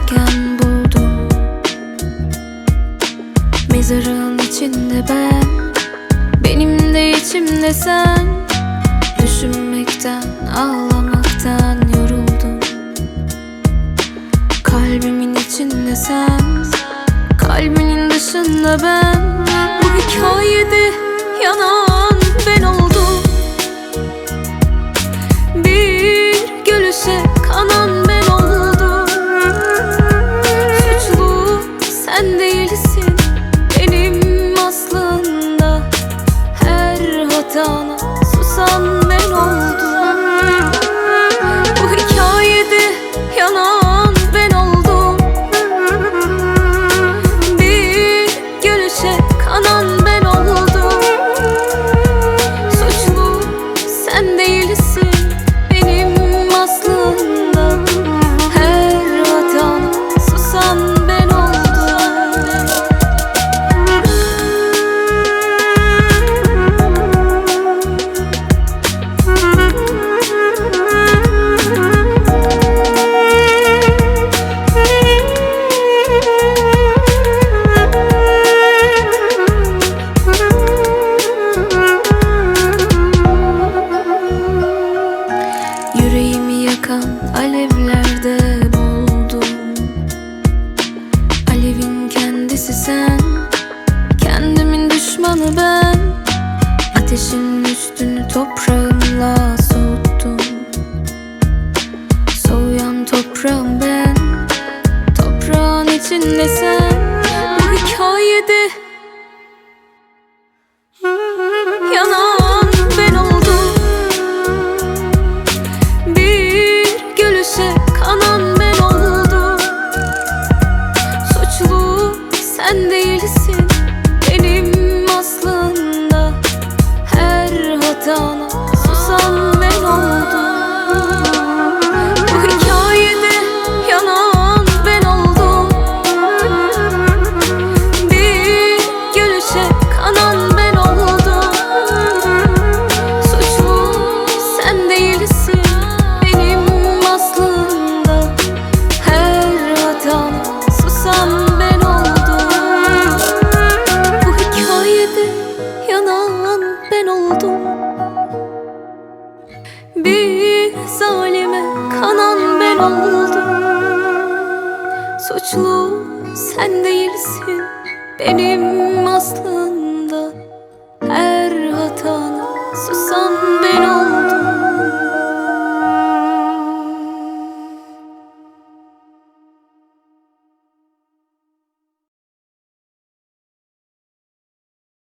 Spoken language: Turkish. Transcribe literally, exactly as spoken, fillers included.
ararken buldum. Mezarın içinde ben, benim de içimde sen. Düşünmekten, ağlamaktan yoruldum. Kalbimin içinde sen, kalbinin dışında ben. Bu hikayede yanan ben oldum. Bir gülüşe kanan ben oldum. Suçlu sen değilsin benim aslında. Her hatana susan ben oldum. Bu hikayede yanan ben oldum. Bir gülüşe kanan ben oldum. Suçlu sen değilsin benim aslında. Her hatana susan ben oldum. Yüreğimi yakan alevlerde buldum. Alevin kendisi sen, kendimin düşmanı ben. Ateşin üstünü toprağımla soğuttum. Soğuyan toprağım ben, toprağın içinde sen. Bu hikayede yanan ben oldum. Bir gülüşe kanan ben oldum. Suçlu sen değilsin benim aslında. Her hatana susan ben oldum. Bu hikayede yanan ben oldum. Bir gülüşe kanan ben oldum. Suçlu sen değilsin benim aslında. Her hatana susan ben oldum. Bu hikayede yanan ben oldum. Bir zalime kanan ben oldum. Suçlu sen değilsin benim aslında.